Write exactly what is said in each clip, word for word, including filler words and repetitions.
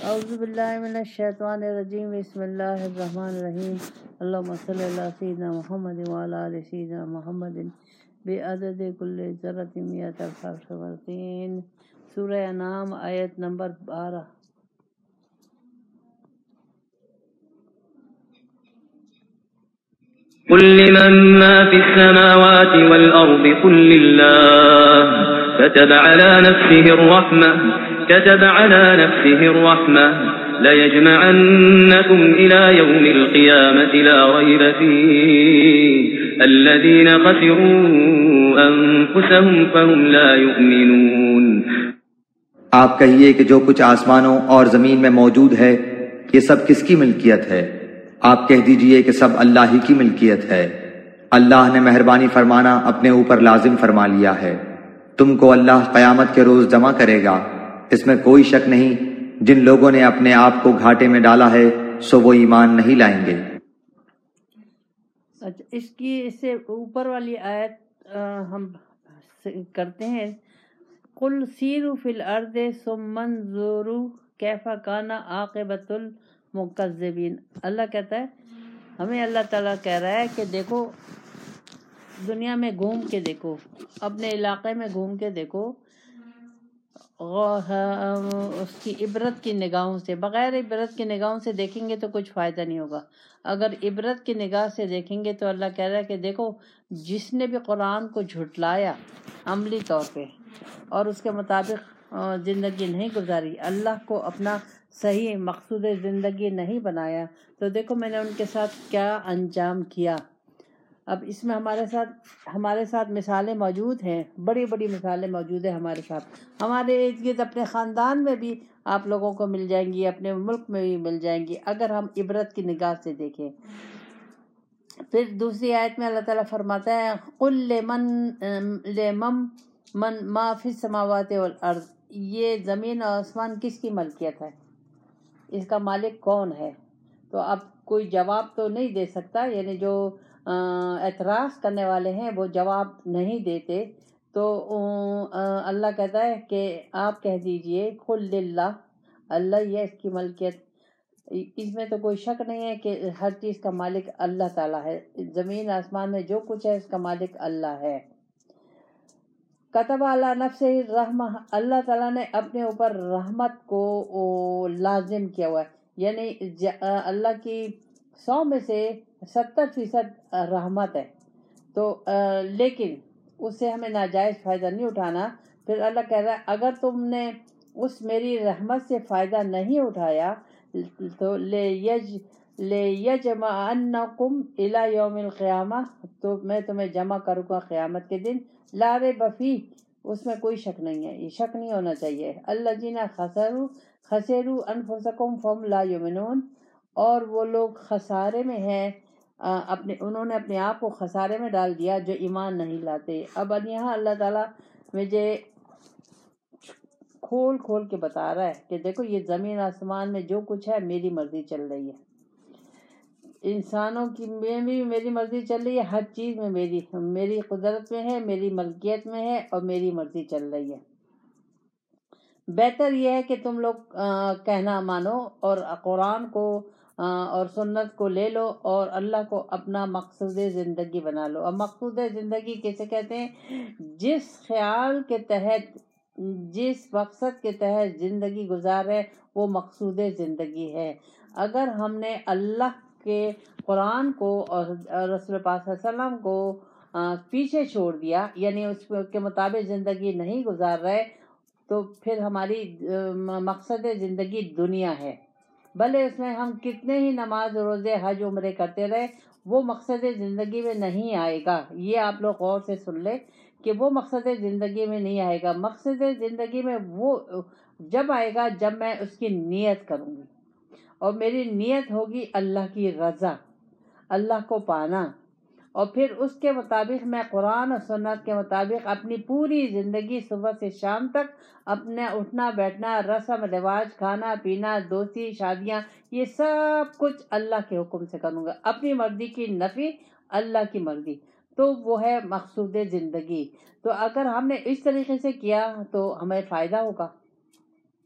اعوذ باللہ من الشیطان الرجیم بسم اللہ الرحمن الرحیم اللہم صلی علی سیدنا محمد وعلی آل سیدنا محمد بعدد کل ذرۃ مئۃ الف مرتين۔ سورہ انعام آیت نمبر بارہ۔ قل لمن ما في السماوات والأرض قل لله كتب على نفسه الرحمة كتب على نفسه الرحمة ليجمعنكم إلى يوم القيامة لا ريب فيه الذين خسروا أنفسهم فهم لا يؤمنون۔ آپ کہیے کہ جو کچھ آسمانوں اور زمین میں موجود ہے یہ سب کس کی ملکیت ہے؟ آپ کہہ دیجئے کہ سب اللہ ہی کی ملکیت ہے۔ اللہ نے مہربانی فرمانا اپنے اوپر لازم فرما لیا ہے۔ تم کو اللہ قیامت کے روز جمع کرے گا، اس میں کوئی شک نہیں۔ جن لوگوں نے اپنے آپ کو گھاٹے میں ڈالا ہے سو وہ ایمان نہیں لائیں گے۔ اچھا، اس کی اس سے اوپر والی آیت ہم کرتے ہیں۔ قل سیروا فی الارض ثم انظروا کیف کان عاقبۃ المکذبین۔ اللہ کہتا ہے، ہمیں اللہ تعالیٰ کہہ رہا ہے کہ دیکھو دنیا میں گھوم کے دیکھو، اپنے علاقے میں گھوم کے دیکھو، اس کی عبرت کی نگاہوں سے، بغیر عبرت کی نگاہوں سے دیکھیں گے تو کچھ فائدہ نہیں ہوگا۔ اگر عبرت کی نگاہ سے دیکھیں گے تو اللہ کہہ رہا ہے کہ دیکھو جس نے بھی قرآن کو جھٹلایا عملی طور پہ اور اس کے مطابق زندگی نہیں گزاری، اللہ کو اپنا صحیح مقصود زندگی نہیں بنایا، تو دیکھو میں نے ان کے ساتھ کیا انجام کیا۔ اب اس میں ہمارے ساتھ ہمارے ساتھ مثالیں موجود ہیں، بڑی بڑی مثالیں موجود ہیں ہمارے ساتھ، ہمارے ارد گرد اپنے خاندان میں بھی آپ لوگوں کو مل جائیں گی، اپنے ملک میں بھی مل جائیں گی اگر ہم عبرت کی نگاہ سے دیکھیں۔ پھر دوسری آیت میں اللہ تعالیٰ فرماتا ہے قل لمن لمن من ما فی السماوات والارض، یہ زمین اور آسمان کس کی ملکیت ہے، اس کا مالک کون ہے؟ تو اب کوئی جواب تو نہیں دے سکتا، یعنی جو اعتراض کرنے والے ہیں وہ جواب نہیں دیتے، تو اللہ کہتا ہے کہ آپ کہہ دیجئے قل للہ، اللہ یہ اس کی ملکیت، اس میں تو کوئی شک نہیں ہے کہ ہر چیز کا مالک اللہ تعالیٰ ہے، زمین آسمان میں جو کچھ ہے اس کا مالک اللہ ہے۔ کتب علی نفسہ الرحمہ، اللہ تعالیٰ نے اپنے اوپر رحمت کو لازم کیا ہوا ہے، یعنی اللہ کی سو میں سے ستر فیصد رحمت ہے، تو لیکن اس سے ہمیں ناجائز فائدہ نہیں اٹھانا۔ پھر اللہ کہہ رہا ہے اگر تم نے اس میری رحمت سے فائدہ نہیں اٹھایا تو لیج لیجمعنکم الی یوم القیامہ، تو میں تمہیں جمع کروں گا قیامت کے دن، لا ریب فیہ، اس میں کوئی شک نہیں ہے، یہ شک نہیں ہونا چاہیے۔ الذین خسروا خسروا انفسکم فہم لا یؤمنون، اور وہ لوگ خسارے میں ہیں، اپنے انہوں نے اپنے آپ کو خسارے میں ڈال دیا جو ایمان نہیں لاتے۔ اب یہاں اللہ تعالیٰ مجھے کھول کھول کے بتا رہا ہے کہ دیکھو یہ زمین آسمان میں جو کچھ ہے میری مرضی چل رہی ہے، انسانوں کی میں بھی میری مرضی چل رہی ہے، ہر چیز میں میری میری قدرت میں ہے، میری ملکیت میں ہے اور میری مرضی چل رہی ہے۔ بہتر یہ ہے کہ تم لوگ کہنا مانو اور قرآن کو اور سنت کو لے لو اور اللہ کو اپنا مقصود زندگی بنا لو۔ اور مقصود زندگی کیسے کہتے ہیں؟ جس خیال کے تحت، جس مقصد کے تحت زندگی گزارے وہ مقصود زندگی ہے۔ اگر ہم نے اللہ کے قرآن کو اور رسول پاک صلی اللہ علیہ وسلم کو پیچھے چھوڑ دیا، یعنی اس کے مطابق زندگی نہیں گزار رہے، تو پھر ہماری مقصد زندگی دنیا ہے، بھلے اس میں ہم کتنے ہی نماز روزے حج عمرے کرتے رہے، وہ مقصد زندگی میں نہیں آئے گا۔ یہ آپ لوگ غور سے سن لیں کہ وہ مقصد زندگی میں نہیں آئے گا۔ مقصد زندگی میں وہ جب آئے گا جب میں اس کی نیت کروں گی، اور میری نیت ہوگی اللہ کی رضا، اللہ کو پانا، اور پھر اس کے مطابق میں قرآن اور سنت کے مطابق اپنی پوری زندگی صبح سے شام تک اپنا اٹھنا بیٹھنا، رسم رواج، کھانا پینا، دوستی، شادیاں، یہ سب کچھ اللہ کے حکم سے کروں گا، اپنی مرضی کی نفی، اللہ کی مرضی، تو وہ ہے مقصود زندگی۔ تو اگر ہم نے اس طریقے سے کیا تو ہمیں فائدہ ہوگا،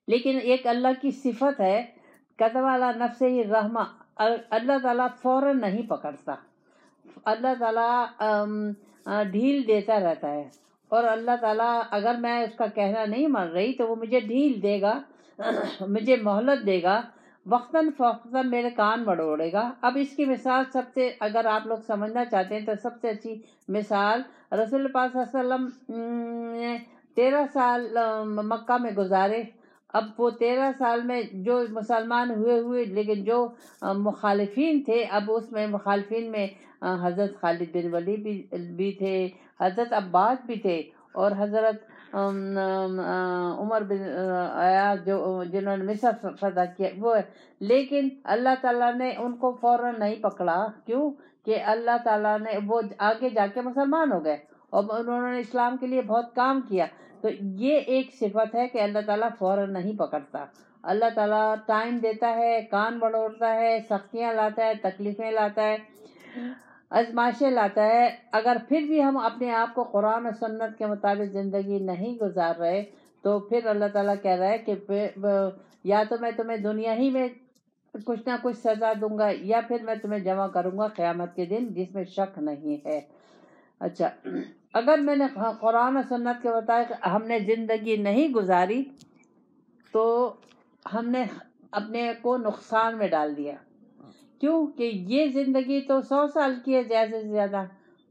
لیکن ایک اللہ کی صفت ہے کتب علی نفسہ الرحمہ، اللہ تعالیٰ فوراً نہیں پکڑتا، اللہ تعالیٰ ڈھیل دیتا رہتا ہے، اور اللہ تعالیٰ اگر میں اس کا کہنا نہیں مان رہی تو وہ مجھے ڈھیل دے گا، مجھے مہلت دے گا، وقتاً فوقتاً میرے کان مڑوڑے گا۔ اب اس کی مثال سب سے، اگر آپ لوگ سمجھنا چاہتے ہیں تو سب سے اچھی مثال رسول پاک صلی اللہ علیہ وسلم نے تیرہ سال مکہ میں گزارے۔ اب وہ تیرہ سال میں جو مسلمان ہوئے ہوئے لیکن جو مخالفین تھے، اب اس میں مخالفین میں حضرت خالد بن ولید بھی, بھی تھے، حضرت عباس بھی تھے، اور حضرت عمر بن عیاض جو جنہوں نے مصر فتح کیا وہ، لیکن اللہ تعالیٰ نے ان کو فوراً نہیں پکڑا۔ کیوں کہ اللہ تعالیٰ نے، وہ آگے جا کے مسلمان ہو گئے اور انہوں نے اسلام کے لیے بہت کام کیا۔ تو یہ ایک صفت ہے کہ اللہ تعالیٰ فوراً نہیں پکڑتا، اللہ تعالیٰ ٹائم دیتا ہے، کان بڑوڑتا ہے، سختیاں لاتا ہے، تکلیفیں لاتا ہے، آزمائشیں لاتا ہے۔ اگر پھر بھی ہم اپنے آپ کو قرآن و سنت کے مطابق زندگی نہیں گزار رہے تو پھر اللہ تعالیٰ کہہ رہا ہے کہ یا تو میں تمہیں دنیا ہی میں کچھ نہ کچھ سزا دوں گا، یا پھر میں تمہیں جمع کروں گا قیامت کے دن، جس میں شک نہیں ہے۔ اچھا، اگر میں نے قرآن و سنت کے مطابق ہم نے زندگی نہیں گزاری تو ہم نے اپنے کو نقصان میں ڈال دیا۔ کیوں کہ یہ زندگی تو سو سال کی ہے زیادہ سے زیادہ،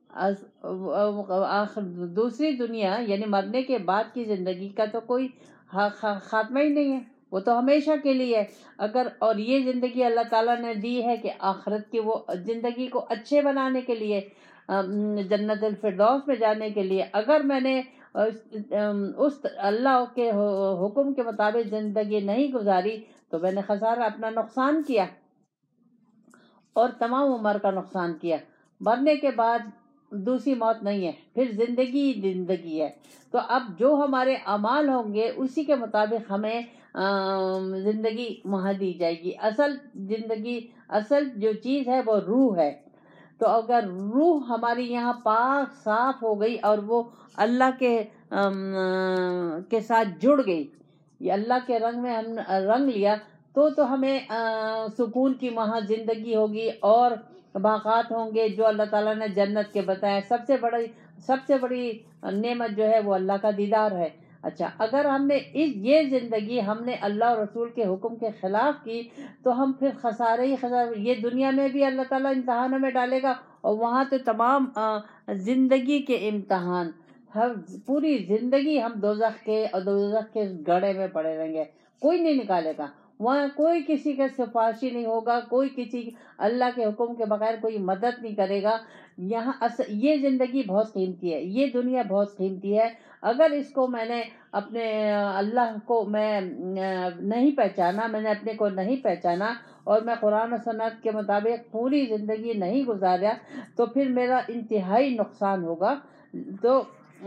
آخر دوسری دنیا یعنی مرنے کے بعد کی زندگی کا تو کوئی خاتمہ ہی نہیں ہے، وہ تو ہمیشہ کے لیے ہے۔ اگر اور یہ زندگی اللہ تعالیٰ نے دی ہے کہ آخرت کی وہ زندگی کو اچھے بنانے کے لیے، جنت الفردوس میں جانے کے لیے، اگر میں نے اس اللہ کے حکم کے مطابق زندگی نہیں گزاری تو میں نے خسارہ، اپنا نقصان کیا اور تمام عمر کا نقصان کیا۔ مرنے کے بعد دوسری موت نہیں ہے، پھر زندگی زندگی ہے۔ تو اب جو ہمارے اعمال ہوں گے اسی کے مطابق ہمیں زندگی وہاں دی جائے گی۔ اصل زندگی، اصل جو چیز ہے وہ روح ہے۔ تو اگر روح ہماری یہاں پاک صاف ہو گئی اور وہ اللہ کے کے ساتھ جڑ گئی، یہ اللہ کے رنگ میں ہم رنگ لیا، تو تو ہمیں سکون کی وہاں زندگی ہوگی اور باغات ہوں گے جو اللہ تعالیٰ نے جنت کے بتائے۔ سب سے بڑی سب سے بڑی نعمت جو ہے وہ اللہ کا دیدار ہے۔ اچھا، اگر ہم نے اس یہ زندگی ہم نے اللہ اور رسول کے حکم کے خلاف کی تو ہم پھر خسارے ہی خسارے، یہ دنیا میں بھی اللہ تعالیٰ امتحانوں میں ڈالے گا، اور وہاں تو تمام زندگی کے امتحان، ہر پوری زندگی ہم دوزخ کے اور دوزخ کے گڑھے میں پڑے رہیں گے، کوئی نہیں نکالے گا۔ وہاں کوئی کسی کا سفارشی نہیں ہوگا، کوئی کسی اللہ کے حکم کے بغیر کوئی مدد نہیں کرے گا۔ یہاں یہ زندگی بہت قیمتی ہے، یہ دنیا بہت قیمتی ہے۔ اگر اس کو میں نے اپنے اللہ کو میں نہیں پہچانا، میں نے اپنے کو نہیں پہچانا اور میں قرآن و سنت کے مطابق پوری زندگی نہیں گزارا تو پھر میرا انتہائی نقصان ہوگا۔ تو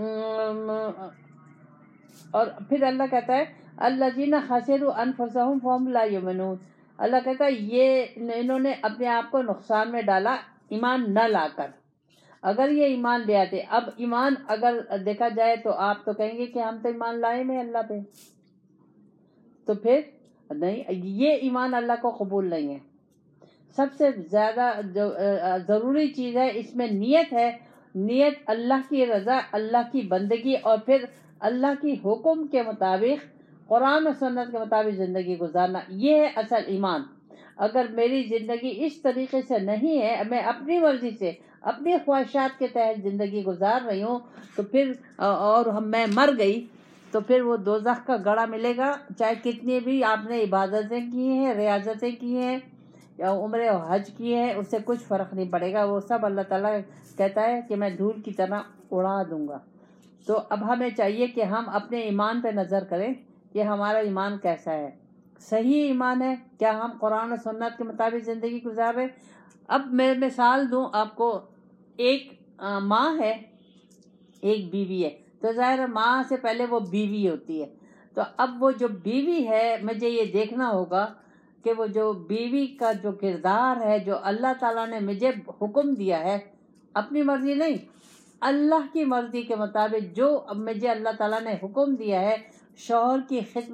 اور پھر اللہ کہتا ہے الذین خسروا انفسهم فهم لا یؤمنون، اللہ کہتا ہے یہ انہوں نے اپنے آپ کو نقصان میں ڈالا ایمان نہ لا کر۔ اگر یہ ایمان لے آتے، اب ایمان اگر دیکھا جائے تو آپ تو کہیں گے کہ ہم تو ایمان لائے میں اللہ پہ، تو پھر نہیں، یہ ایمان اللہ کو قبول نہیں ہے۔ سب سے زیادہ جو ضروری چیز ہے اس میں نیت ہے، نیت اللہ کی رضا، اللہ کی بندگی، اور پھر اللہ کی حکم کے مطابق قرآن و سنت کے مطابق زندگی گزارنا، یہ ہے اصل ایمان۔ اگر میری زندگی اس طریقے سے نہیں ہے، میں اپنی مرضی سے اپنی خواہشات کے تحت زندگی گزار رہی ہوں، تو پھر اور ہم میں مر گئی تو پھر وہ دوزخ کا گڑھا ملے گا، چاہے کتنی بھی آپ نے عبادتیں کی ہیں، ریاضتیں کی ہیں یا عمرے و حج کی ہے، اس سے کچھ فرق نہیں پڑے گا، وہ سب اللہ تعالیٰ کہتا ہے کہ میں دھول کی طرح اڑا دوں گا۔ تو اب ہمیں چاہیے کہ ہم اپنے ایمان پہ نظر کریں کہ ہمارا ایمان کیسا ہے، صحیح ایمان ہے کیا، ہم قرآن و سنت کے مطابق زندگی گزار رہے۔ اب میں مثال دوں آپ کو، ایک ماں ہے، ایک بیوی ہے، تو ظاہر ماں سے پہلے وہ بیوی ہوتی ہے، تو اب وہ جو بیوی ہے مجھے یہ دیکھنا ہوگا کہ وہ جو بیوی کا جو کردار ہے، جو اللہ تعالیٰ نے مجھے حکم دیا ہے، اپنی مرضی نہیں، اللہ کی مرضی کے مطابق جو اب مجھے اللہ تعالیٰ نے حکم دیا ہے، شوہر کی خدمت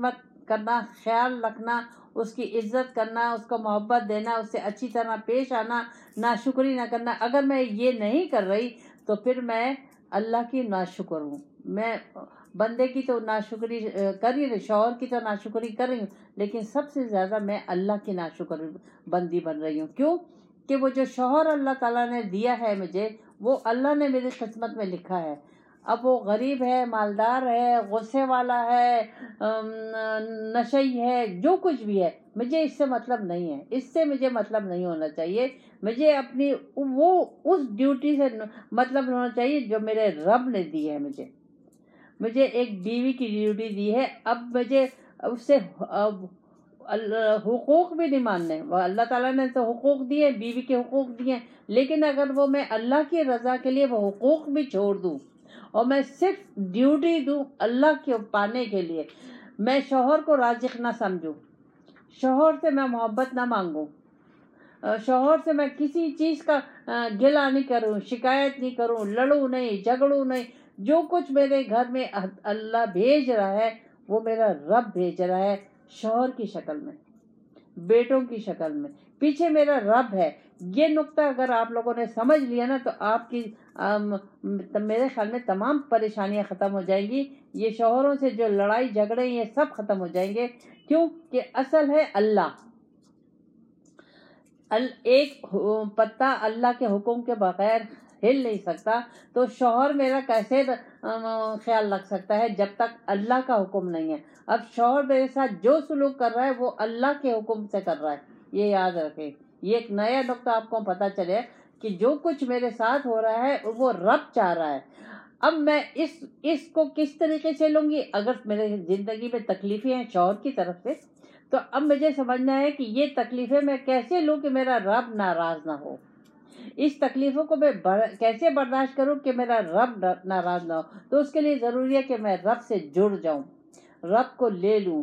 کرنا، خیال رکھنا، اس کی عزت کرنا، اس کو محبت دینا، اس سے اچھی طرح پیش آنا، ناشکری نہ کرنا، اگر میں یہ نہیں کر رہی تو پھر میں اللہ کی ناشکر ہوں. میں بندے کی تو ناشکری کر ہی رہی، شوہر کی تو ناشکری کر رہی ہوں، لیکن سب سے زیادہ میں اللہ کی ناشکر بندی بن رہی ہوں. کیوں کہ وہ جو شوہر اللہ تعالیٰ نے دیا ہے مجھے، وہ اللہ نے میری قسمت میں لکھا ہے. اب وہ غریب ہے، مالدار ہے، غصے والا ہے، نشئی ہے، جو کچھ بھی ہے، مجھے اس سے مطلب نہیں ہے. اس سے مجھے مطلب نہیں ہونا چاہیے. مجھے اپنی وہ اس ڈیوٹی سے مطلب ہونا چاہیے جو میرے رب نے دی ہے. مجھے مجھے ایک بیوی کی ڈیوٹی دی ہے. اب مجھے اس سے حقوق بھی نہیں ماننے. اللہ تعالیٰ نے تو حقوق دیے، بیوی کے حقوق دیے، لیکن اگر وہ میں اللہ کی رضا کے لیے وہ حقوق بھی چھوڑ دوں اور میں صرف ڈیوٹی دوں اللہ کے پانے کے لیے، میں شوہر کو رازق نہ سمجھوں، شوہر سے میں محبت نہ مانگوں، شوہر سے میں کسی چیز کا گلہ نہیں کروں، شکایت نہیں کروں، لڑوں نہیں، جھگڑوں نہیں. جو کچھ میرے گھر میں اللہ بھیج رہا ہے وہ میرا رب بھیج رہا ہے، شوہر کی شکل میں، بیٹوں کی شکل میں. پیچھے میرا رب ہے. یہ نقطہ اگر آپ لوگوں نے سمجھ لیا نا تو آپ کی میرے خیال میں تمام پریشانیاں ختم ہو جائیں گی. یہ شوہروں سے جو لڑائی جھگڑے یہ سب ختم ہو جائیں گے. کیوں کہ اصل ہے اللہ. ایک پتا اللہ کے حکم کے بغیر ہل نہیں سکتا. تو شوہر میرا کیسے خیال رکھ سکتا ہے جب تک اللہ کا حکم نہیں ہے. اب شوہر میرے ساتھ جو سلوک کر رہا ہے وہ اللہ کے حکم سے کر رہا ہے. یہ یاد رکھیں. یہ ایک نیا نقطہ آپ کو پتہ چلے کہ جو کچھ میرے ساتھ ہو رہا ہے وہ رب چاہ رہا ہے. اب میں اس اس کو کس طریقے سے لوں گی؟ اگر میرے زندگی میں تکلیفیں ہیں شوہر کی طرف سے تو اب مجھے سمجھنا ہے کہ یہ تکلیفیں میں کیسے لوں کہ میرا رب ناراض نہ ہو. اس تکلیفوں کو میں کیسے برداشت کروں کہ میرا رب ناراض نہ ہو. تو اس کے لیے ضروری ہے کہ میں رب سے جڑ جاؤں، رب کو لے لوں،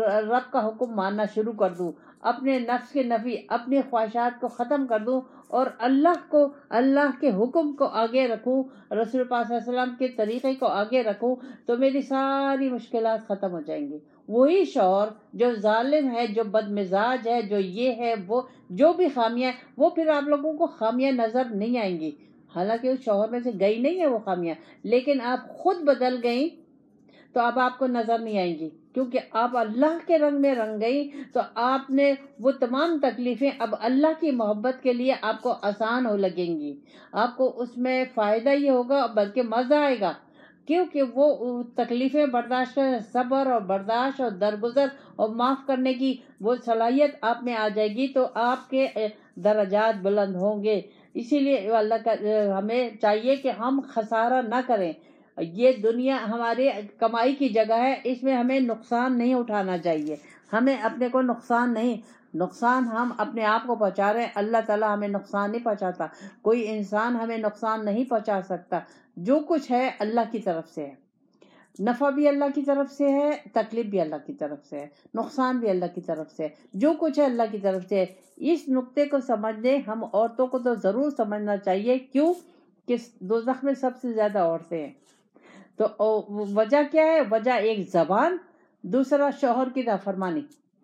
رب کا حکم ماننا شروع کر دوں، اپنے نفس کے نفی، اپنی خواہشات کو ختم کر دوں اور اللہ کو، اللہ کے حکم کو آگے رکھوں، رسول پاک صلی اللہ علیہ وسلم کے طریقے کو آگے رکھوں. تو میری ساری مشکلات ختم ہو جائیں گی. وہی شوہر جو ظالم ہے، جو بد مزاج ہے، جو یہ ہے، وہ جو بھی خامیاں، وہ پھر آپ لوگوں کو خامیاں نظر نہیں آئیں گی. حالانکہ اس شوہر میں سے گئی نہیں ہے وہ خامیاں، لیکن آپ خود بدل گئیں تو اب آپ کو نظر نہیں آئیں گی. کیونکہ آپ اللہ کے رنگ میں رنگ گئی تو آپ نے وہ تمام تکلیفیں اب اللہ کی محبت کے لیے آپ کو آسان ہو لگیں گی. آپ کو اس میں فائدہ یہ ہوگا بلکہ مزہ آئے گا. کیونکہ وہ تکلیفیں برداشت کرنے، صبر اور برداشت اور درگزر اور معاف کرنے کی وہ صلاحیت آپ میں آ جائے گی تو آپ کے درجات بلند ہوں گے. اسی لیے اللہ کا ہمیں چاہیے کہ ہم خسارہ نہ کریں. یہ دنیا ہماری کمائی کی جگہ ہے، اس میں ہمیں نقصان نہیں اٹھانا چاہیے. ہمیں اپنے کو نقصان نہیں، نقصان ہم اپنے آپ کو پہنچا رہے ہیں. اللہ تعالیٰ ہمیں نقصان نہیں پہنچاتا، کوئی انسان ہمیں نقصان نہیں پہنچا سکتا. جو کچھ ہے اللہ کی طرف سے ہے. نفع بھی اللہ کی طرف سے ہے، تکلیف بھی اللہ کی طرف سے ہے، نقصان بھی اللہ کی طرف سے ہے. جو کچھ ہے اللہ کی طرف سے ہے. اس نقطے کو سمجھنے ہم عورتوں کو تو ضرور سمجھنا چاہیے. کیوں کہ دوزخ میں سب سے زیادہ عورتیں ہیں. تو وجہ کیا ہے؟ وجہ ایک زبان، دوسرا شوہر کی نافرمانی.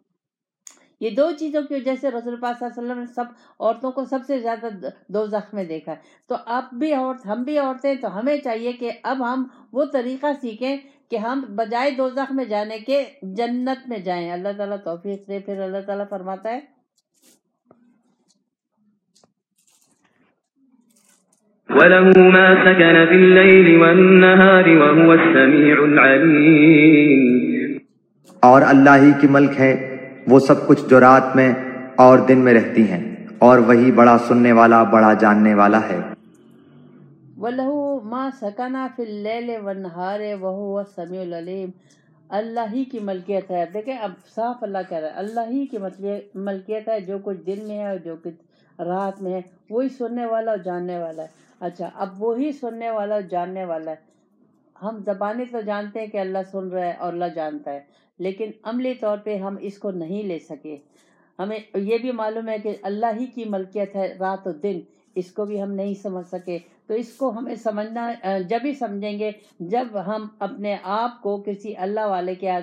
یہ دو چیزوں کی وجہ سے رسول پاک صلی اللہ علیہ وسلم نے سب عورتوں کو سب سے زیادہ دوزخ میں دیکھا ہے. تو آپ بھی عورت، ہم بھی عورتیں، تو ہمیں چاہیے کہ اب ہم وہ طریقہ سیکھیں کہ ہم بجائے دوزخ میں جانے کے جنت میں جائیں. اللہ تعالیٰ توفیق دے. پھر اللہ تعالیٰ فرماتا ہے وَلَهُ مَا سَكَنَ فِي اللَّيْلِ وَالنَّهَارِ وَهُوَ السَّمِيعُ الْعَلِيمُ. اور اللہ ہی کی ملک ہے وہ سب کچھ جو رات میں اور دن میں رہتی ہیں، اور وہی بڑا سننے والا، بڑا جاننے والا ہے. وَلَهُ مَا سَكَنَ فِي اللَّيْلِ وَالنَّهَارِ وَهُوَ السَّمِيعُ الْعَلِيمُ. اللہ ہی کی ملکیت ہے. دیکھیں اب صاف اللہ کہہ رہا ہے اللہ ہی کی ملکیت ہے. جو کچھ دن میں ہے اور جو کچھ رات میں ہے وہی سننے والا اور جاننے والا ہے. اچھا، اب وہی سننے والا اور جاننے والا ہے. ہم زبانی تو جانتے ہیں کہ اللہ سن رہا ہے اور اللہ جانتا ہے، لیکن عملی طور پہ ہم اس کو نہیں لے سکے. ہمیں یہ بھی معلوم ہے کہ اللہ ہی کی ملکیت ہے رات و دن، اس کو بھی ہم نہیں سمجھ سکے. تو اس کو ہمیں سمجھنا جب ہی سمجھیں گے جب ہم اپنے آپ کو کسی اللہ والے کے آگے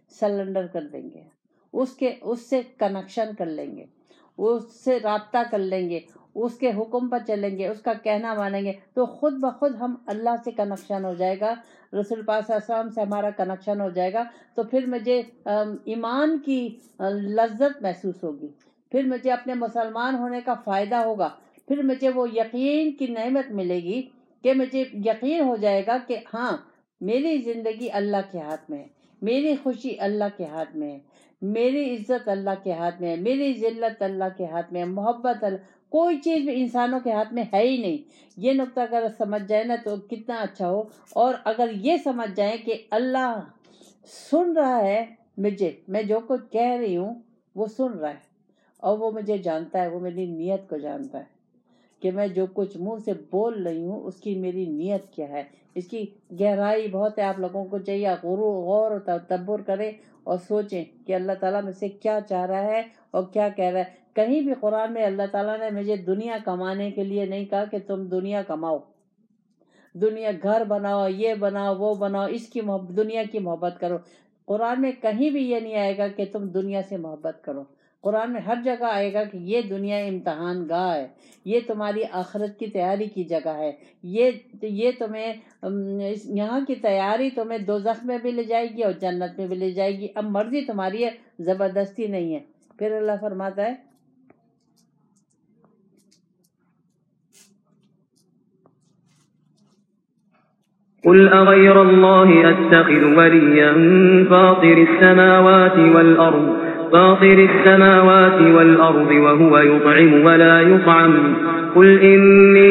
سلنڈر کر دیں گے، اس کے اس سے کنیکشن کر لیں گے، اس سے رابطہ کر لیں گے، اس کے حکم پر چلیں گے، اس کا کہنا مانیں گے، تو خود بخود ہم اللہ سے کنیکشن ہو جائے گا، رسول پاک صلی اللہ علیہ وسلم سے ہمارا کنیکشن ہو جائے گا، تو پھر مجھے ایمان کی لذت محسوس ہوگی، پھر مجھے اپنے مسلمان ہونے کا فائدہ ہوگا، پھر مجھے وہ یقین کی نعمت ملے گی کہ مجھے یقین ہو جائے گا کہ ہاں میری زندگی اللہ کے ہاتھ میں ہے، میری خوشی اللہ کے ہاتھ میں ہے، میری عزت اللہ کے ہاتھ میں ہے، میری ذلت اللہ کے ہاتھ میں ہے، محبت اللہ، کوئی چیز بھی انسانوں کے ہاتھ میں ہے ہی نہیں۔ یہ نقطہ اگر سمجھ جائے نا تو کتنا اچھا ہو، اور اگر یہ سمجھ جائیں کہ اللہ سن رہا ہے مجھے، میں جو کچھ کہہ رہی ہوں وہ سن رہا ہے، اور وہ مجھے جانتا ہے، وہ میری نیت کو جانتا ہے کہ میں جو کچھ منہ سے بول رہی ہوں اس کی میری نیت کیا ہے، اس کی گہرائی بہت ہے۔ آپ لوگوں کو چاہیے غور غور و تدبر کریں اور سوچیں کہ اللہ تعالیٰ مجھ سے کیا چاہ رہا ہے اور کیا کہہ رہا ہے۔ کہیں بھی قرآن میں اللہ تعالیٰ نے مجھے دنیا کمانے کے لیے نہیں کہا کہ تم دنیا کماؤ، دنیا گھر بناؤ، یہ بناؤ، وہ بناؤ، اس کی محبت، دنیا کی محبت کرو۔ قرآن میں کہیں بھی یہ نہیں آئے گا کہ تم دنیا سے محبت کرو۔ قرآن میں ہر جگہ آئے گا کہ یہ دنیا امتحان گاہ ہے، یہ تمہاری آخرت کی تیاری کی جگہ ہے، یہ یہ تمہیں یہاں کی تیاری تمہیں دوزخ میں بھی لے جائے گی اور جنت میں بھی لے جائے گی، اب مرضی تمہاری ہے، زبردستی نہیں ہے۔ پھر اللہ فرماتا ہے قل أغير الله أتخذ وليا فاطر السماوات والأرض فاطر السماوات والأرض وهو يطعم ولا يطعم قل إني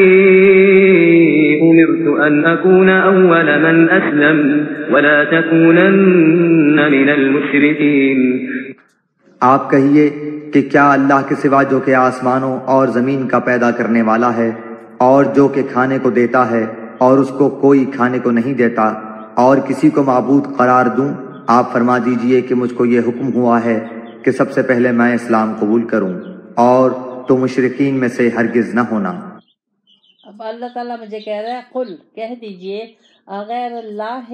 أمرت أن أكون أول من أسلم ولا تكونن من المشركين۔ آپ کہیے کہ کیا اللہ کے سوا جو کہ آسمانوں اور زمین کا پیدا کرنے والا ہے، اور جو کہ کھانے کو دیتا ہے اور اس کو کوئی کھانے کو نہیں دیتا، اور کسی کو معبود قرار دوں؟ آپ فرما دیجئے کہ مجھ کو یہ حکم ہوا ہے کہ سب سے پہلے میں اسلام قبول کروں، اور تو مشرکین میں سے ہرگز نہ ہونا۔ اب اللہ تعالیٰ مجھے کہہ رہا ہے قل، کہہ دیجئے، اغیر اللہ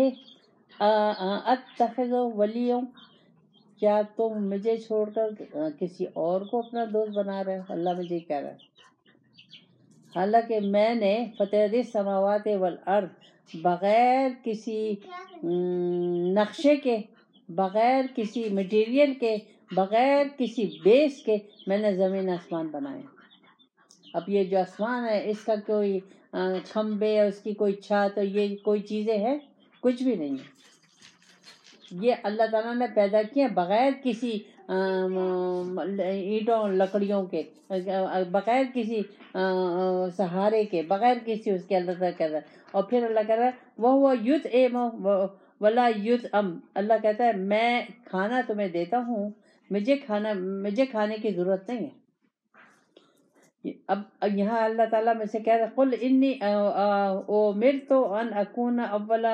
اتخذ ولیوں، کیا تم مجھے چھوڑ کر کسی اور کو اپنا دوست بنا رہے ہو؟ اللہ مجھے کہہ رہا ہے حالانکہ میں نے فطر السماوات والارض، بغیر کسی نقشے کے، بغیر کسی مٹیریل کے، بغیر کسی بیس کے میں نے زمین آسمان بنائے۔ اب یہ جو آسمان ہے اس کا کوئی کھمبے، اس کی کوئی چھت، یہ کوئی چیزیں ہیں؟ کچھ بھی نہیں ہے۔ یہ اللہ تعالیٰ نے پیدا کیا بغیر کسی اینٹوں لکڑیوں کے، بغیر کسی سہارے کے، بغیر کسی اس کے، اللہ تعالیٰ کہتا ہے۔ اور پھر اللہ کہتا ہے وہ یطعم ولا یطعم، اللہ کہتا ہے میں کھانا تمہیں دیتا ہوں، مجھے کھانا مجھے کھانے کی ضرورت نہیں ہے۔ اب یہاں اللہ تعالیٰ میں سے کہہ رہا ہے قل انی امرت ان اکون اول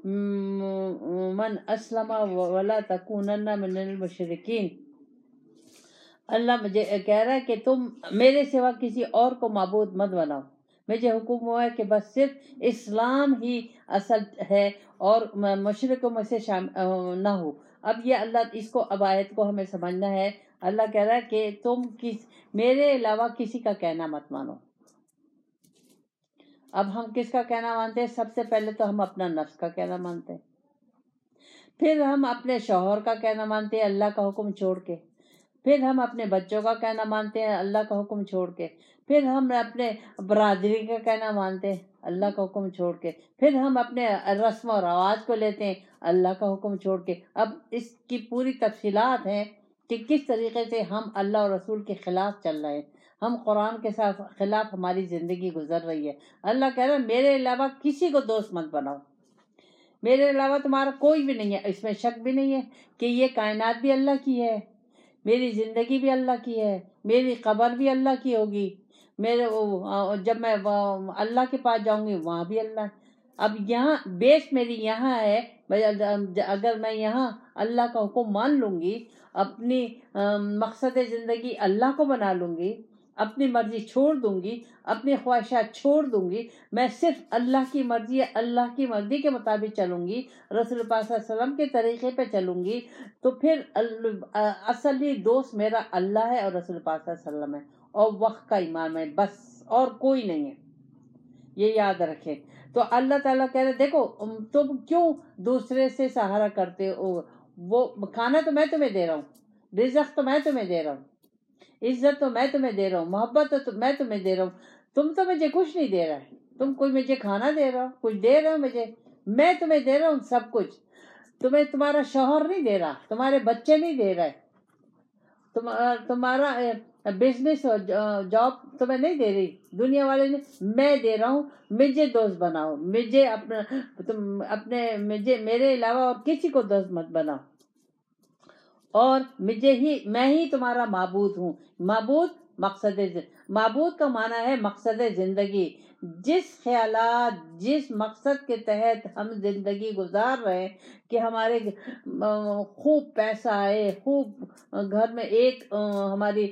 من اسلم ولا تکونن من المشرکین۔ اللہ مجھے کہہ رہا ہے کہ تم میرے سوا کسی اور کو معبود مت بناؤ، مجھے حکم ہوا ہے کہ بس صرف اسلام ہی اصل ہے اور مشرکوں میں سے شامل نہ ہو۔ اب یہ اللہ اس کو، اب آیت کو ہمیں سمجھنا ہے۔ اللہ کہہ رہا ہے کہ تم کس میرے علاوہ کسی کا کہنا مت مانو۔ اب ہم کس کا کہنا مانتے ہیں؟ سب سے پہلے تو ہم اپنا نفس کا کہنا مانتے ہیں، پھر ہم اپنے شوہر کا کہنا مانتے ہیں اللہ کا حکم چھوڑ کے، پھر ہم اپنے بچوں کا کہنا مانتے ہیں اللہ کا حکم چھوڑ کے، پھر ہم اپنے برادری کا کہنا مانتے ہیں اللہ کا حکم چھوڑ کے، پھر ہم اپنے رسم و رواج کو لیتے ہیں اللہ کا حکم چھوڑ کے۔ اب اس کی پوری تفصیلات ہیں کہ کس طریقے سے ہم اللہ اور رسول کے خلاف چل رہے ہیں، ہم قرآن کے ساتھ خلاف ہماری زندگی گزر رہی ہے۔ اللہ کہہ رہا ہے میرے علاوہ کسی کو دوست مت بناؤ، میرے علاوہ تمہارا کوئی بھی نہیں ہے۔ اس میں شک بھی نہیں ہے کہ یہ کائنات بھی اللہ کی ہے، میری زندگی بھی اللہ کی ہے، میری قبر بھی اللہ کی ہوگی، میرے جب میں اللہ کے پاس جاؤں گی وہاں بھی اللہ ہے۔ اب یہاں بیس میری یہاں ہے، اگر میں یہاں اللہ کا حکم مان لوں گی، اپنی مقصد زندگی اللہ کو بنا لوں گی، اپنی مرضی چھوڑ دوں گی، اپنی خواہشات چھوڑ دوں گی، میں صرف اللہ کی مرضی اللہ کی مرضی کے مطابق چلوں گی، رسول پاک صلی اللہ علیہ وسلم کے طریقے پہ چلوں گی، تو پھر اصلی دوست میرا اللہ ہے اور رسول پاک صلی اللہ علیہ وسلم ہے اور وقت کا امام ہے، بس اور کوئی نہیں ہے، یہ یاد رکھے۔ تو اللہ تعالیٰ کہہ رہے دیکھو تم کیوں دوسرے سے سہارا کرتے ہو، وہ کھانا تو میں تمہیں دے رہا ہوں، رزق تو میں تمہیں دے رہا ہوں، عزت تو میں تمہیں دے رہا ہوں، محبت تو میں تمہیں دے رہا ہوں، تم تو مجھے کچھ نہیں دے رہا ہے، تم کوئی مجھے کھانا دے رہا ہو، کچھ دے رہا ہو مجھے، میں تمہیں دے رہا ہوں سب کچھ، تمہیں تمہارا شوہر نہیں دے رہا، تمہارے بچے نہیں دے رہے، تمہارا بزنس جاب تمہیں نہیں دے رہی دنیا والے نے، میں دے رہا ہوں، مجھے دوست بناؤ، مجھے اپنا تم اپنے مجھے میرے علاوہ اور کسی کو دوست مت بناؤ، اور مجھے ہی میں ہی تمہارا معبود ہوں۔ معبود مقصد معبود کا معنی ہے مقصد زندگی، جس خیالات جس مقصد کے تحت ہم زندگی گزار رہے ہیں کہ ہمارے خوب پیسہ آئے، خوب گھر میں ایک ہماری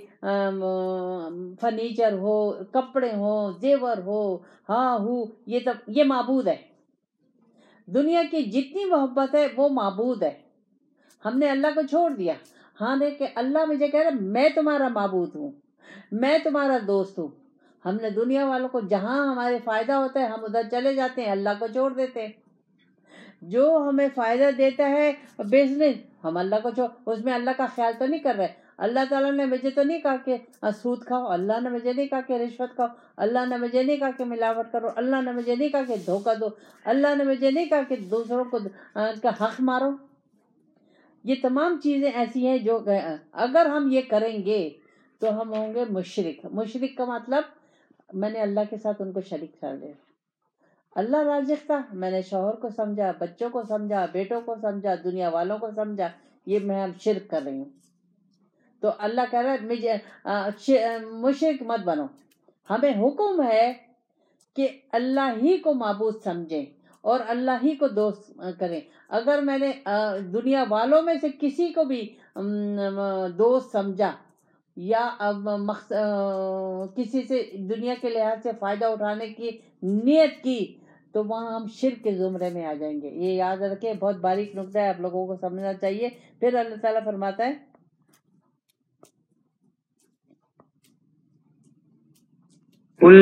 فرنیچر ہو، کپڑے ہوں، زیور ہو، ہاں ہو، یہ تب یہ معبود ہے۔ دنیا کی جتنی محبت ہے وہ معبود ہے، ہم نے اللہ کو چھوڑ دیا۔ ہاں دیکھ اللہ مجھے کہہ رہا میں تمہارا معبود ہوں، میں تمہارا دوست ہوں۔ ہم نے دنیا والوں کو جہاں ہمارے فائدہ ہوتا ہے ہم ادھر چلے جاتے ہیں، اللہ کو چھوڑ دیتے ہیں۔ جو ہمیں فائدہ دیتا ہے بزنس، ہم اللہ کو چھوڑ اس میں اللہ کا خیال تو نہیں کر رہے۔ اللہ تعالیٰ نے مجھے تو نہیں کہا کہ سود کھاؤ، اللہ نے مجھے نہیں کہا کہ رشوت کھاؤ، اللہ نے مجھے نہیں کہا کہ ملاوٹ کرو، اللہ نے مجھے نہیں کہا کہ دھوکہ دو، اللہ نے مجھے نہیں کہا کہ دوسروں کو کا حق مارو۔ یہ تمام چیزیں ایسی ہیں جو اگر ہم یہ کریں گے تو ہم ہوں گے مشرک۔ مشرک کا مطلب میں نے اللہ کے ساتھ ان کو شریک کر دیا۔ اللہ رازق تھا، میں نے شوہر کو سمجھا، بچوں کو سمجھا، بیٹوں کو سمجھا، دنیا والوں کو سمجھا، یہ میں شرک کر رہی ہوں۔ تو اللہ کہہ رہا ہے مجھے مشرک مت بنو۔ ہمیں حکم ہے کہ اللہ ہی کو معبود سمجھیں اور اللہ ہی کو دوست کریں۔ اگر میں نے دنیا والوں میں سے کسی کو بھی دوست سمجھا یا کسی سے دنیا کے لحاظ سے فائدہ اٹھانے کی نیت کی تو وہاں ہم شرک کے زمرے میں آ جائیں گے۔ یہ یاد رکھیں، بہت باریک نقطہ ہے، آپ لوگوں کو سمجھنا چاہیے۔ پھر اللہ تعالیٰ فرماتا ہے قل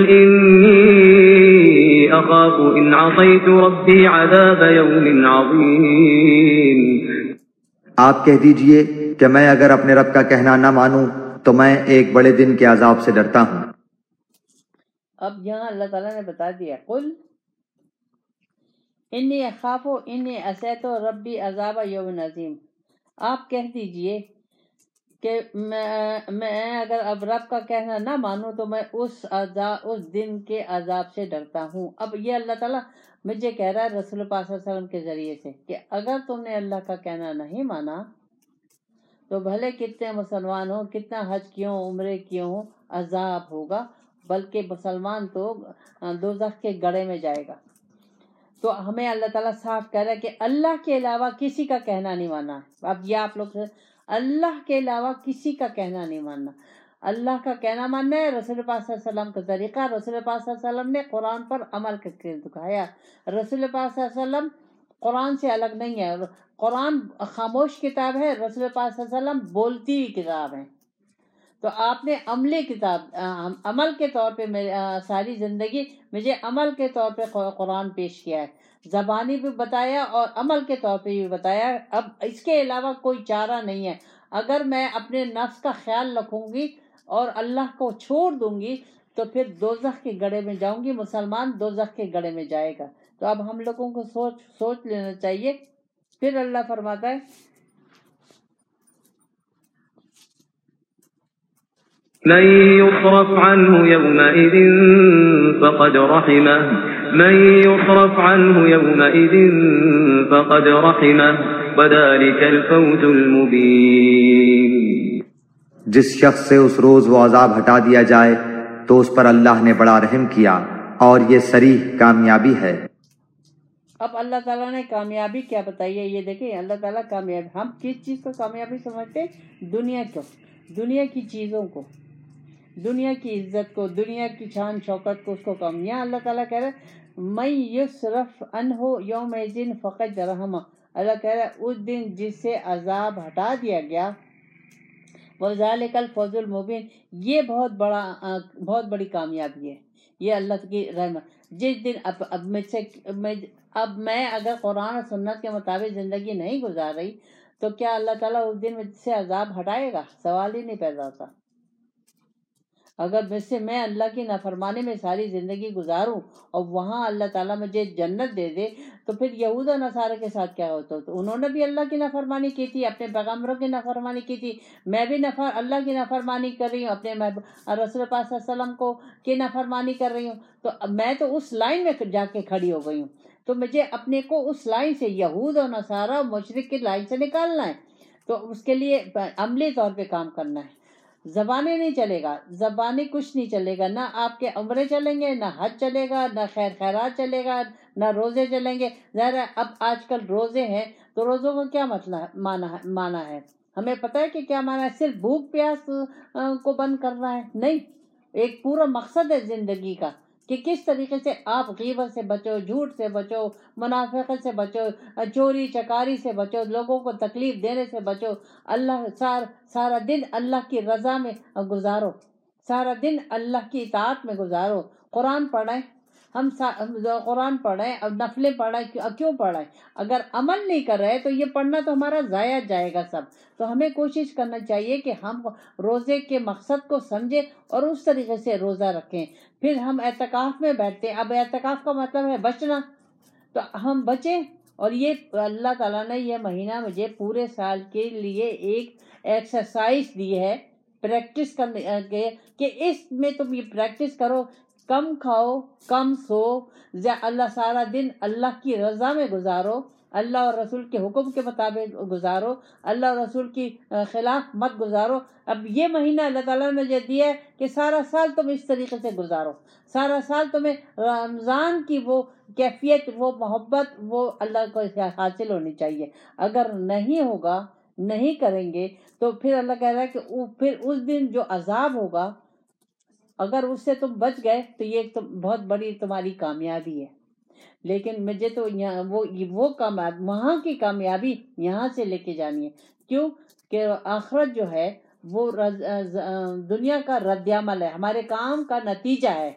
إني أخاف إن عصيت ربي عذاب يوم عظيم۔ آپ کہہ دیجئے کہ میں اگر اپنے رب کا کہنا نہ مانوں تو میں ایک بڑے دن کے عذاب سے ڈرتا ہوں۔ اب یہاں اللہ تعالیٰ نے بتا دیا، قل انی اخاف انی عصیت ربی عذاب یوم عظیم۔ آپ کہہ دیجئے کہ میں اگر اب رب کا کہنا نہ مانوں تو میں اس عذاب اس دن کے عذاب سے ڈرتا ہوں۔ اب یہ اللہ تعالیٰ مجھے کہہ رہا ہے رسول پاک صلی اللہ علیہ وسلم کے ذریعے سے کہ اگر تم نے اللہ کا کہنا نہیں مانا تو بھلے کتنے مسلمان ہوں، کتنا حج کیوں عمرے کیوں، عذاب ہوگا، بلکہ مسلمان تو دوزخ کے گڑھے میں جائے گا۔ تو ہمیں اللہ تعالیٰ صاف کہہ رہا ہے کہ اللہ کے علاوہ کسی کا کہنا نہیں ماننا۔ اب یہ آپ لوگ اللہ کے علاوہ کسی کا کہنا نہیں ماننا، اللہ کا کہنا ماننا ہے، رسول پاک صلی اللہ علیہ وسلم کا طریقہ۔ رسول پاک صلی اللہ علیہ وسلم نے قرآن پر عمل کر کے دکھایا۔ رسول پاک صلی اللہ علیہ وسلم قرآن سے الگ نہیں ہے، قرآن خاموش کتاب ہے، رسول پاک صلی اللہ علیہ وسلم بولتی ہوئی کتاب ہے۔ تو آپ نے عملی کتاب عمل کے طور پہ ساری زندگی مجھے عمل کے طور پہ قرآن پیش کیا ہے، زبانی بھی بتایا اور عمل کے طور پہ بھی بتایا۔ اب اس کے علاوہ کوئی چارہ نہیں ہے۔ اگر میں اپنے نفس کا خیال رکھوں گی اور اللہ کو چھوڑ دوں گی تو پھر دوزخ کے گڑھے میں جاؤں گی، مسلمان دوزخ کے گڑھے میں جائے گا۔ تو اب ہم لوگوں کو سوچ سوچ لینا چاہیے۔ پھر اللہ فرماتا ہے من يصرف عنه يومئذ فقد رحمه من يصرف عنه يومئذ فقد رحمه وذلك الفوز المبين۔ جس شخص سے اس روز وہ عذاب ہٹا دیا جائے تو اس پر اللہ نے بڑا رحم کیا اور یہ صریح کامیابی ہے۔ اب اللہ تعالیٰ نے کامیابی کیا بتائی ہے، یہ دیکھیں اللہ تعالیٰ کامیابی، ہم کس چیز کو کامیابی سمجھتے ہیں؟ دنیا کو، دنیا کی چیزوں کو۔ دنیا کی عزت کو، دنیا کی شان شوکت کو اس کو کم. یہاں اللہ تعالیٰ کہہ رہا ہے میں یصرف عنہ یومئذ فقد رحمہ. اللہ کہہ رہا ہے اس دن جس سے عذاب ہٹا دیا گیا، وذالک الفوز المبین، یہ بہت بڑا بہت بڑی کامیابی ہے، یہ اللہ کی رحمت. جس دن اب اب مجھ سے اب میں اگر قرآن اور سنت کے مطابق زندگی نہیں گزار رہی تو کیا اللہ تعالیٰ اس دن مجھ سے عذاب ہٹائے گا؟ سوال ہی نہیں پیدا ہوتا. اگر مجھ سے میں اللہ کی نافرمانی میں ساری زندگی گزاروں اور وہاں اللہ تعالیٰ مجھے جنت دے دے تو پھر یہود و نصارہ کے ساتھ کیا ہوتا؟ تو انہوں نے بھی اللہ کی نافرمانی کی تھی، اپنے پیغمبروں کی نافرمانی کی تھی. میں بھی نفر اللہ کی نافرمانی کر رہی ہوں، اپنے رسول پاک صلی اللہ علیہ وسلم کو کی نافرمانی کر رہی ہوں. تو میں تو اس لائن میں جا کے کھڑی ہو گئی ہوں. تو مجھے اپنے کو اس لائن سے، یہود و نصارہ و مشرک کی لائن سے نکالنا ہے. تو اس کے لیے عملی طور پہ کام کرنا ہے. زبانیں نہیں چلے گا، زبانی کچھ نہیں چلے گا، نہ آپ کے عمرے چلیں گے، نہ حج چلے گا، نہ خیر خیرات چلے گا، نہ روزے چلیں گے. ظاہر ہے اب آج کل روزے ہیں تو روزوں کا کیا مطلب مانا ہے؟ ہمیں پتہ ہے کہ کیا مانا ہے؟ صرف بھوک پیاس کو بند کرنا ہے؟ نہیں، ایک پورا مقصد ہے زندگی کا کہ کس طریقے سے آپ غیبت سے بچو، جھوٹ سے بچو، منافقت سے بچو، چوری چکاری سے بچو، لوگوں کو تکلیف دینے سے بچو. اللہ سار سارا دن اللہ کی رضا میں گزارو، سارا دن اللہ کی اطاعت میں گزارو. قرآن پڑھیں، ہم قرآن پڑھیں اور نفلیں پڑھیں. کیوں پڑھیں؟ اگر عمل نہیں کر رہے تو یہ پڑھنا تو ہمارا ضائع جائے گا سب. تو ہمیں کوشش کرنا چاہیے کہ ہم روزے کے مقصد کو سمجھیں اور اس طریقے سے روزہ رکھیں. پھر ہم اعتکاف میں بیٹھتے ہیں. اب اعتکاف کا مطلب ہے بچنا، تو ہم بچیں. اور یہ اللہ تعالیٰ نے یہ مہینہ مجھے پورے سال کے لیے ایک ایکسرسائز دی ہے پریکٹس کرنے کے، کہ اس میں تم یہ پریکٹس کرو، کم کھاؤ، کم سو، اللہ سارا دن اللہ کی رضا میں گزارو، اللہ اور رسول کے حکم کے مطابق گزارو، اللہ اور رسول کی خلاف مت گزارو. اب یہ مہینہ اللہ تعالیٰ نے مجھے دیا ہے کہ سارا سال تم اس طریقے سے گزارو. سارا سال تمہیں رمضان کی وہ کیفیت، وہ محبت، وہ اللہ کو حاصل ہونی چاہیے. اگر نہیں ہوگا، نہیں کریں گے تو پھر اللہ کہہ رہا ہے کہ پھر اس دن جو عذاب ہوگا اگر اس سے تم بچ گئے تو یہ ایک بہت بڑی تمہاری کامیابی ہے. لیکن مجھے تو یہاں وہ وہ کامیاب وہاں کی کامیابی یہاں سے لے کے جانی ہے. کیوں کہ آخرت جو ہے وہ دنیا کا رد عمل ہے، ہمارے کام کا نتیجہ ہے.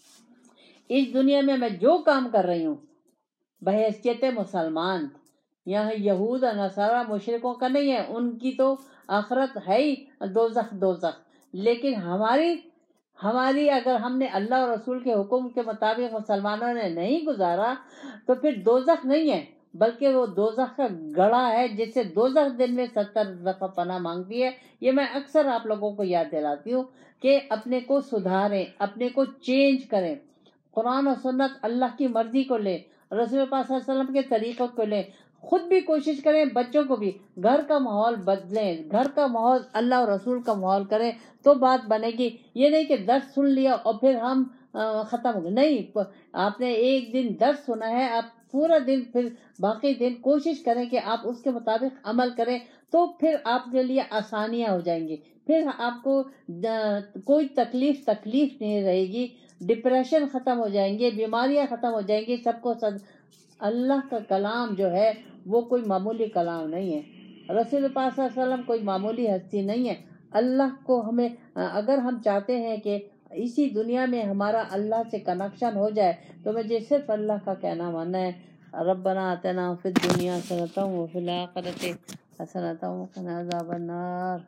اس دنیا میں میں جو کام کر رہی ہوں بحیثیت مسلمان، یہاں یہود اور نصارہ مشرکوں کا نہیں ہے، ان کی تو آخرت ہے ہی دوزخ دوزخ. لیکن ہماری ہماری اگر ہم نے اللہ اور رسول کے حکم کے مطابق مسلمانوں نے نہیں گزارا تو پھر دوزخ نہیں ہے، بلکہ وہ دوزخ کا گڑھا ہے جس سے دوزخ دن میں ستر دفعہ پناہ مانگتی ہے. یہ میں اکثر آپ لوگوں کو یاد دلاتی ہوں کہ اپنے کو سدھاریں، اپنے کو چینج کریں، قرآن و سنت اللہ کی مرضی کو لیں، رسول پاک صلی اللہ علیہ وسلم کے طریقوں کو لیں. خود بھی کوشش کریں، بچوں کو بھی گھر کا ماحول بدلیں، گھر کا ماحول اللہ اور رسول کا ماحول کریں تو بات بنے گی. یہ نہیں کہ درس سن لیا اور پھر ہم ختم ہو گئے. نہیں، آپ نے ایک دن درس سنا ہے، آپ پورا دن پھر باقی دن کوشش کریں کہ آپ اس کے مطابق عمل کریں تو پھر آپ کے لیے آسانیاں ہو جائیں گی. پھر آپ کو کوئی تکلیف تکلیف نہیں رہے گی، ڈپریشن ختم ہو جائیں گے، بیماریاں ختم ہو جائیں گی. سب کو صد... اللہ کا کلام جو ہے وہ کوئی معمولی کلام نہیں ہے. رسول پاک صلی اللہ علیہ وسلم کوئی معمولی ہستی نہیں ہے. اللہ کو ہمیں اگر ہم چاہتے ہیں کہ اسی دنیا میں ہمارا اللہ سے کنیکشن ہو جائے تو مجھے صرف اللہ کا کہنا ماننا ہے. ربنا آتنا فی الدنیا حسنۃ وفی الآخرۃ حسنۃ وقنا عذاب النار.